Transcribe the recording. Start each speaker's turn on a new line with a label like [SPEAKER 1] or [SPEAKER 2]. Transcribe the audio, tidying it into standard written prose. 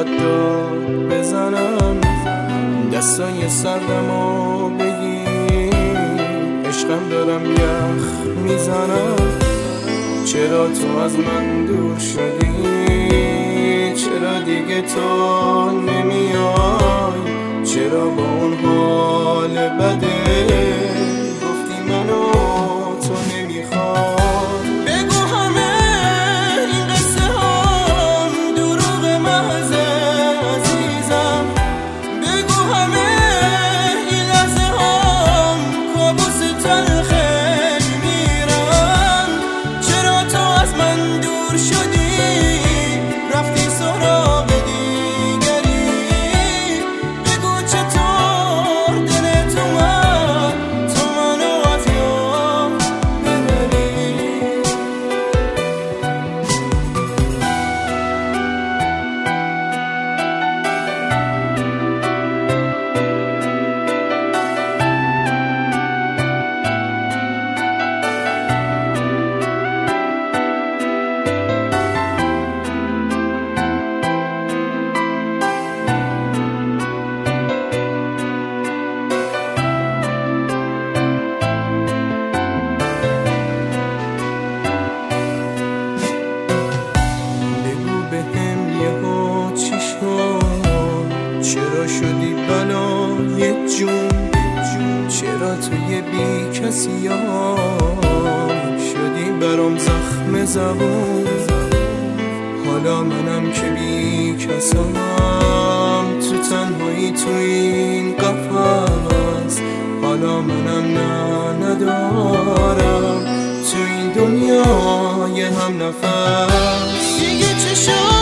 [SPEAKER 1] میخواد داد بزنم، دستای سردمو بگیر، عشقم دارم یخ میزنم. چرا تو از من دور شدی؟ چرا دیگه تو نمیای؟ چرا با اون حال بده گفتی منو تو نمیخوای؟ بگو همه این قصه هم دروغ محض عزیزم، بگو همه این لحظه هم کابوس تلخ میرن. چرا تو از من دور شدی؟ رفتی سراغ دیگری، بگو چطور دلت اومد تو منو از یاد ببری. چرا شدی بلای جون؟ چرا توی بی کسی ها شدی برام زخم زبون؟ حالا منم که بی کسم تو تنهایی تو این قفس، حالا منم ندارم تو این دنیای هم نفس. دیگه چه شد